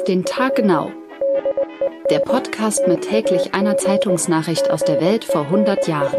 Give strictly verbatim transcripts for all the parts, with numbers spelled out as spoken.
Auf den Tag genau. Der Podcast mit täglich einer Zeitungsnachricht aus der Welt vor hundert Jahren.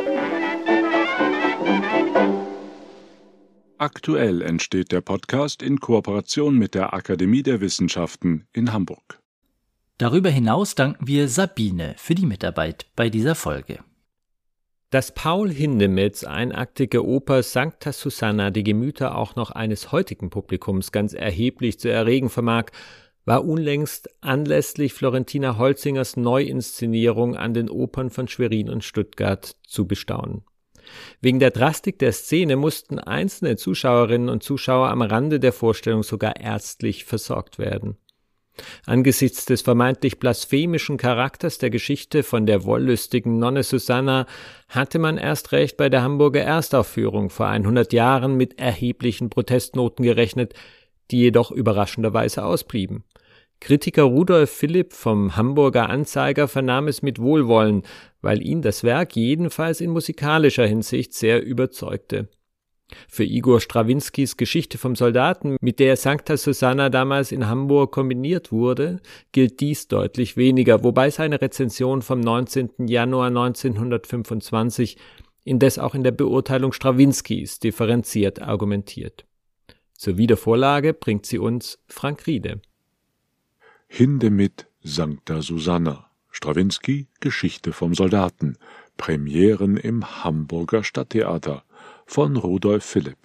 Aktuell entsteht der Podcast in Kooperation mit der Akademie der Wissenschaften in Hamburg. Darüber hinaus danken wir Sabine für die Mitarbeit bei dieser Folge. Dass Paul Hindemiths einaktige Oper Sancta Susanna die Gemüter auch noch eines heutigen Publikums ganz erheblich zu erregen vermag, war unlängst anlässlich Florentina Holzingers Neuinszenierung an den Opern von Schwerin und Stuttgart zu bestaunen. Wegen der Drastik der Szene mussten einzelne Zuschauerinnen und Zuschauer am Rande der Vorstellung sogar ärztlich versorgt werden. Angesichts des vermeintlich blasphemischen Charakters der Geschichte von der wollüstigen Nonne Susanna hatte man erst recht bei der Hamburger Erstaufführung vor hundert Jahren mit erheblichen Protestnoten gerechnet, die jedoch überraschenderweise ausblieben. Kritiker Rudolf Philipp vom Hamburger Anzeiger vernahm es mit Wohlwollen, weil ihn das Werk jedenfalls in musikalischer Hinsicht sehr überzeugte. Für Igor Strawinskys Geschichte vom Soldaten, mit der Sancta Susanna damals in Hamburg kombiniert wurde, gilt dies deutlich weniger, wobei seine Rezension vom neunzehnten Januar neunzehnhundertfünfundzwanzig indes auch in der Beurteilung Strawinskys differenziert argumentiert. Zur Wiedervorlage bringt sie uns Frank Riede. Hindemith Sancta Susanna, Strawinsky Geschichte vom Soldaten, Premieren im Hamburger Stadttheater von Rudolf Philipp.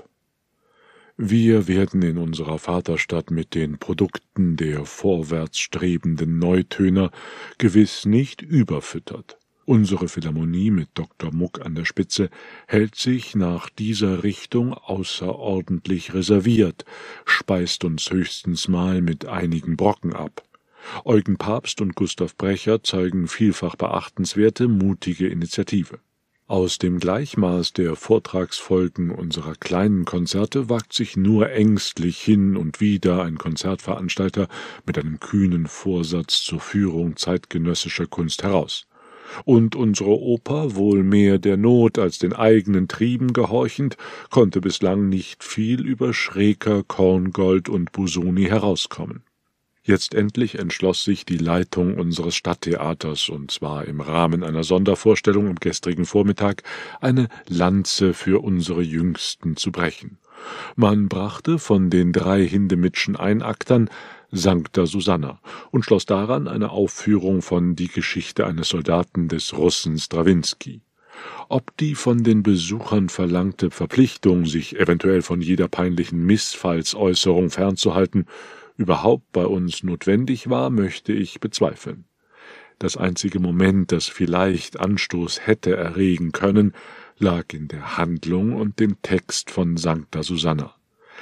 Wir werden in unserer Vaterstadt mit den Produkten der vorwärts strebenden Neutöner gewiss nicht überfüttert. Unsere Philharmonie mit Doktor Muck an der Spitze hält sich nach dieser Richtung außerordentlich reserviert, speist uns höchstens mal mit einigen Brocken ab. Eugen Pabst und Gustav Brecher zeigen vielfach beachtenswerte, mutige Initiative. Aus dem Gleichmaß der Vortragsfolgen unserer kleinen Konzerte wagt sich nur ängstlich hin und wieder ein Konzertveranstalter mit einem kühnen Vorsatz zur Führung zeitgenössischer Kunst heraus. Und unsere Oper, wohl mehr der Not als den eigenen Trieben gehorchend, konnte bislang nicht viel über Schreker, Korngold und Busoni herauskommen. Jetzt endlich entschloss sich die Leitung unseres Stadttheaters, und zwar im Rahmen einer Sondervorstellung am gestrigen Vormittag, eine Lanze für unsere Jüngsten zu brechen. Man brachte von den drei Hindemithschen Einaktern Sancta Susanna und schloss daran eine Aufführung von Die Geschichte eines Soldaten des Russen Strawinsky. Ob die von den Besuchern verlangte Verpflichtung, sich eventuell von jeder peinlichen Missfallsäußerung fernzuhalten, überhaupt bei uns notwendig war, möchte ich bezweifeln. Das einzige Moment, das vielleicht Anstoß hätte erregen können, lag in der Handlung und dem Text von Sancta Susanna.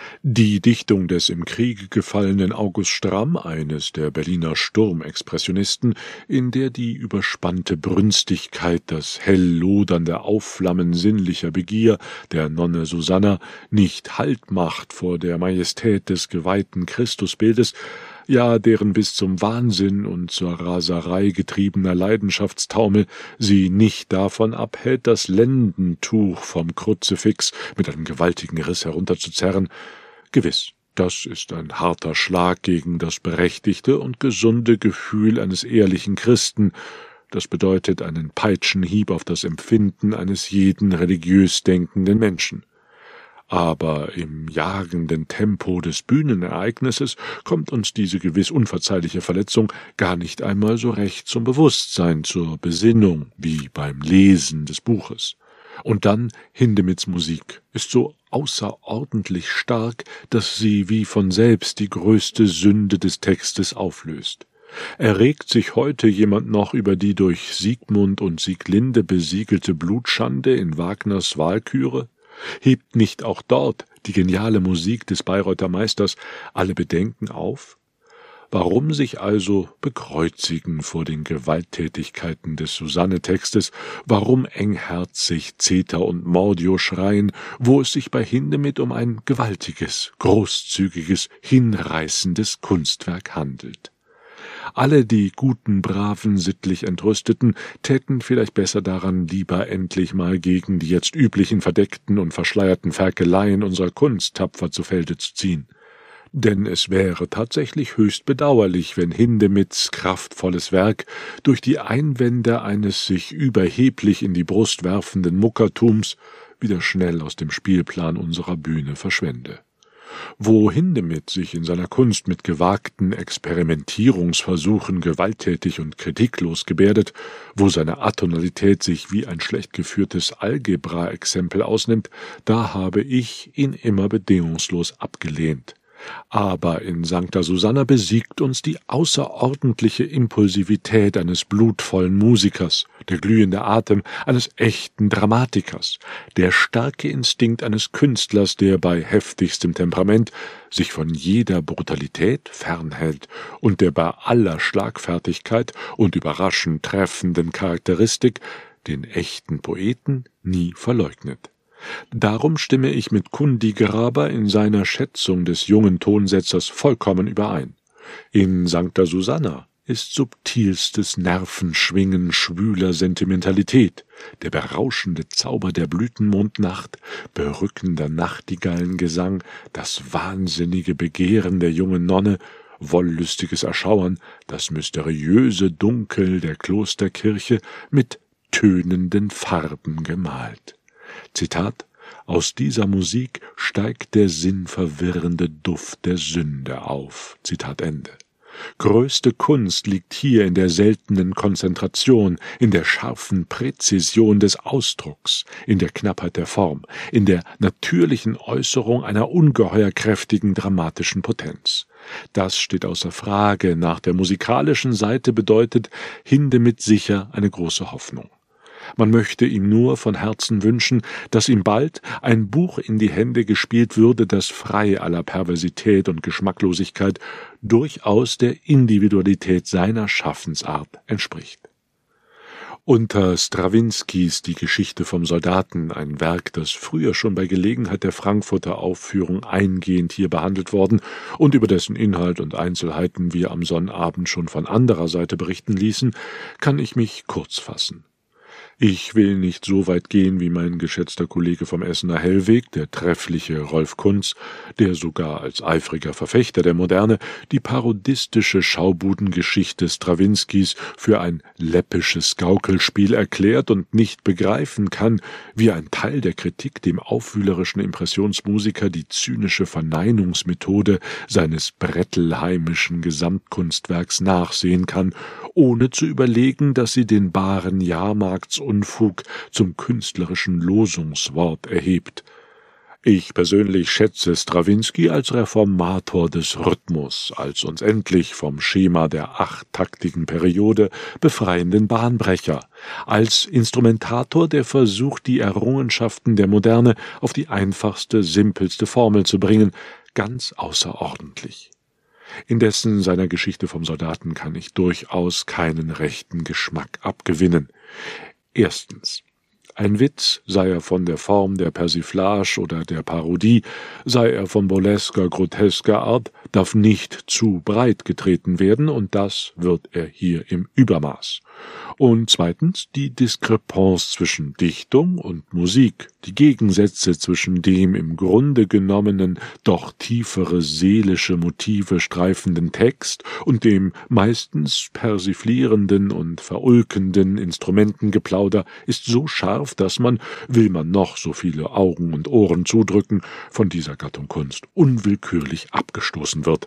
Die Dichtung des im Kriege gefallenen August Stramm, eines der Berliner Sturmexpressionisten, in der die überspannte Brünstigkeit, das hell lodernde Aufflammen sinnlicher Begier der Nonne Susanna nicht Halt macht vor der Majestät des geweihten Christusbildes, ja deren bis zum Wahnsinn und zur Raserei getriebener Leidenschaftstaumel sie nicht davon abhält, das Lendentuch vom Kruzifix mit einem gewaltigen Riss herunterzuzerren. Gewiss, das ist ein harter Schlag gegen das berechtigte und gesunde Gefühl eines ehrlichen Christen. Das bedeutet einen Peitschenhieb auf das Empfinden eines jeden religiös denkenden Menschen. Aber im jagenden Tempo des Bühnenereignisses kommt uns diese gewiss unverzeihliche Verletzung gar nicht einmal so recht zum Bewusstsein, zur Besinnung, wie beim Lesen des Buches. Und dann Hindemiths Musik ist so außerordentlich stark, dass sie wie von selbst die größte Sünde des Textes auflöst. Erregt sich heute jemand noch über die durch Siegmund und Sieglinde besiegelte Blutschande in Wagners Walküre? Hebt nicht auch dort die geniale Musik des Bayreuther Meisters alle Bedenken auf? Warum sich also bekreuzigen vor den Gewalttätigkeiten des Susanne-Textes? Warum engherzig Zeter und Mordio schreien, wo es sich bei Hindemith um ein gewaltiges, großzügiges, hinreißendes Kunstwerk handelt? Alle die guten, braven, sittlich Entrüsteten täten vielleicht besser daran, lieber endlich mal gegen die jetzt üblichen verdeckten und verschleierten Ferkeleien unserer Kunst tapfer zu Felde zu ziehen. Denn es wäre tatsächlich höchst bedauerlich, wenn Hindemiths kraftvolles Werk durch die Einwände eines sich überheblich in die Brust werfenden Muckertums wieder schnell aus dem Spielplan unserer Bühne verschwände. Wo Hindemith sich in seiner Kunst mit gewagten Experimentierungsversuchen gewalttätig und kritiklos gebärdet, wo seine Atonalität sich wie ein schlecht geführtes Algebra-Exempel ausnimmt, da habe ich ihn immer bedingungslos abgelehnt. Aber in Sancta Susanna besiegt uns die außerordentliche Impulsivität eines blutvollen Musikers, der glühende Atem eines echten Dramatikers, der starke Instinkt eines Künstlers, der bei heftigstem Temperament sich von jeder Brutalität fernhält und der bei aller Schlagfertigkeit und überraschend treffenden Charakteristik den echten Poeten nie verleugnet. Darum stimme ich mit Kundigraber in seiner Schätzung des jungen Tonsetzers vollkommen überein. In Sancta Susanna ist subtilstes Nervenschwingen schwüler Sentimentalität, der berauschende Zauber der Blütenmondnacht, berückender Nachtigallengesang, das wahnsinnige Begehren der jungen Nonne, wollüstiges Erschauern, das mysteriöse Dunkel der Klosterkirche mit tönenden Farben gemalt. Zitat: »Aus dieser Musik steigt der sinnverwirrende Duft der Sünde auf.« Zitat Ende. Größte Kunst liegt hier in der seltenen Konzentration, in der scharfen Präzision des Ausdrucks, in der Knappheit der Form, in der natürlichen Äußerung einer ungeheuer kräftigen dramatischen Potenz. Das steht außer Frage. Nach der musikalischen Seite bedeutet Hindemith sicher eine große Hoffnung. Man möchte ihm nur von Herzen wünschen, dass ihm bald ein Buch in die Hände gespielt würde, das frei aller Perversität und Geschmacklosigkeit durchaus der Individualität seiner Schaffensart entspricht. Unter Strawinskys Die Geschichte vom Soldaten, ein Werk, das früher schon bei Gelegenheit der Frankfurter Aufführung eingehend hier behandelt worden und über dessen Inhalt und Einzelheiten wir am Sonnabend schon von anderer Seite berichten ließen, kann ich mich kurz fassen. Ich will nicht so weit gehen wie mein geschätzter Kollege vom Essener Hellweg, der treffliche Rolf Kunz, der sogar als eifriger Verfechter der Moderne die parodistische Schaubudengeschichte Strawinskys für ein läppisches Gaukelspiel erklärt und nicht begreifen kann, wie ein Teil der Kritik dem aufwühlerischen Impressionsmusiker die zynische Verneinungsmethode seines brettelheimischen Gesamtkunstwerks nachsehen kann, ohne zu überlegen, dass sie den baren Jahrmarktsunfug zum künstlerischen Losungswort erhebt. Ich persönlich schätze Strawinsky als Reformator des Rhythmus, als uns endlich vom Schema der achttaktigen Periode befreienden Bahnbrecher, als Instrumentator, der versucht, die Errungenschaften der Moderne auf die einfachste, simpelste Formel zu bringen, ganz außerordentlich. Indessen seiner Geschichte vom Soldaten kann ich durchaus keinen rechten Geschmack abgewinnen. Erstens. Ein Witz, sei er von der Form der Persiflage oder der Parodie, sei er von burlesker, grotesker Art, darf nicht zu breit getreten werden, und das wird er hier im Übermaß. Und zweitens die Diskrepanz zwischen Dichtung und Musik, die Gegensätze zwischen dem im Grunde genommenen doch tiefere seelische Motive streifenden Text und dem meistens persiflierenden und verulkenden Instrumentengeplauder ist so scharf, dass man, will man noch so viele Augen und Ohren zudrücken, von dieser Gattung Kunst unwillkürlich abgestoßen wird.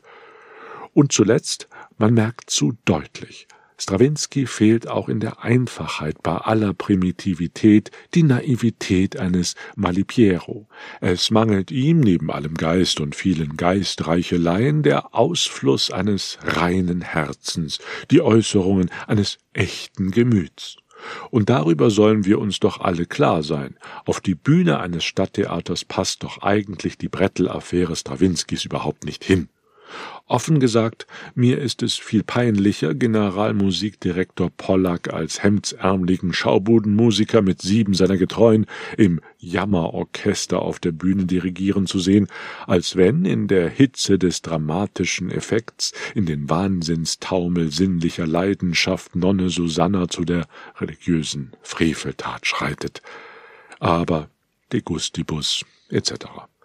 Und zuletzt, man merkt zu deutlich, Strawinsky fehlt auch in der Einfachheit bei aller Primitivität die Naivität eines Malipiero. Es mangelt ihm, neben allem Geist und vielen Geistreicheleien, der Ausfluss eines reinen Herzens, die Äußerungen eines echten Gemüts. Und darüber sollen wir uns doch alle klar sein. Auf die Bühne eines Stadttheaters passt doch eigentlich die Brettel-Affäre Strawinskys überhaupt nicht hin. Offen gesagt, mir ist es viel peinlicher, Generalmusikdirektor Pollack als hemdsärmeligen Schaubudenmusiker mit sieben seiner Getreuen im Jammerorchester auf der Bühne dirigieren zu sehen, als wenn in der Hitze des dramatischen Effekts, in den Wahnsinnstaumel sinnlicher Leidenschaft Nonne Susanna zu der religiösen Freveltat schreitet. Aber de gustibus et cetera.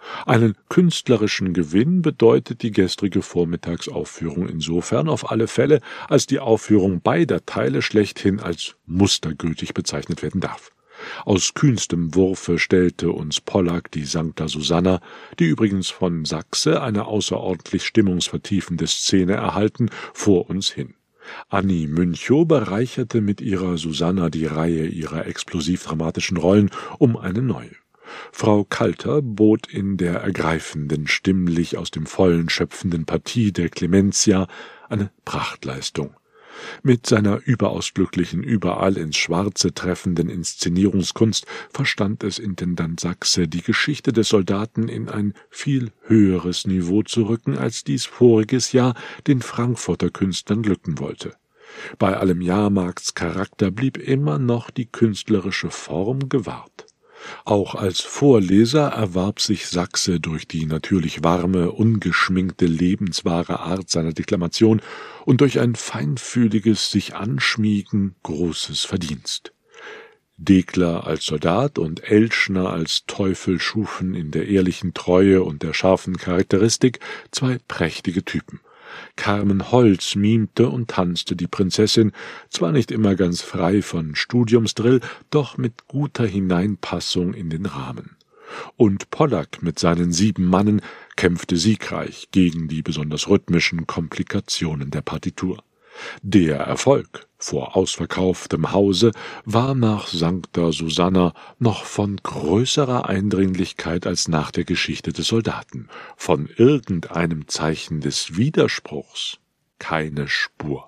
Einen künstlerischen Gewinn bedeutet die gestrige Vormittagsaufführung insofern auf alle Fälle, als die Aufführung beider Teile schlechthin als mustergültig bezeichnet werden darf. Aus kühnstem Wurfe stellte uns Pollack die Sancta Susanna, die übrigens von Sachse eine außerordentlich stimmungsvertiefende Szene erhalten, vor uns hin. Annie Münchow bereicherte mit ihrer Susanna die Reihe ihrer explosiv-dramatischen Rollen um eine neue. Frau Kalter bot in der ergreifenden, stimmlich aus dem Vollen schöpfenden Partie der Clementia eine Prachtleistung. Mit seiner überaus glücklichen, überall ins Schwarze treffenden Inszenierungskunst verstand es Intendant Sachse, die Geschichte des Soldaten in ein viel höheres Niveau zu rücken, als dies voriges Jahr den Frankfurter Künstlern glücken wollte. Bei allem Jahrmarktscharakter blieb immer noch die künstlerische Form gewahrt. Auch als Vorleser erwarb sich Sachse durch die natürlich warme, ungeschminkte, lebenswahre Art seiner Deklamation und durch ein feinfühliges Sich-Anschmiegen großes Verdienst. Dekler als Soldat und Elschner als Teufel schufen in der ehrlichen Treue und der scharfen Charakteristik zwei prächtige Typen. Carmen Holz mimte und tanzte die Prinzessin, zwar nicht immer ganz frei von Studiumsdrill, doch mit guter Hineinpassung in den Rahmen. Und Pollack mit seinen sieben Mannen kämpfte siegreich gegen die besonders rhythmischen Komplikationen der Partitur. Der Erfolg vor ausverkauftem Hause war nach Sancta Susanna noch von größerer Eindringlichkeit als nach der Geschichte des Soldaten. Von irgendeinem Zeichen des Widerspruchs keine Spur.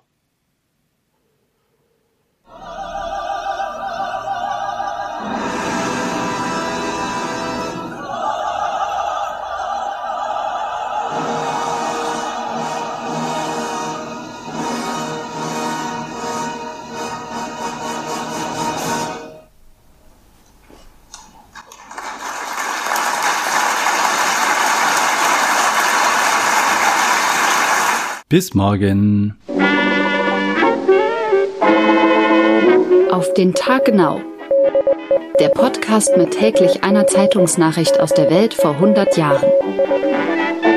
Bis morgen. Auf den Tag genau. Der Podcast mit täglich einer Zeitungsnachricht aus der Welt vor hundert Jahren.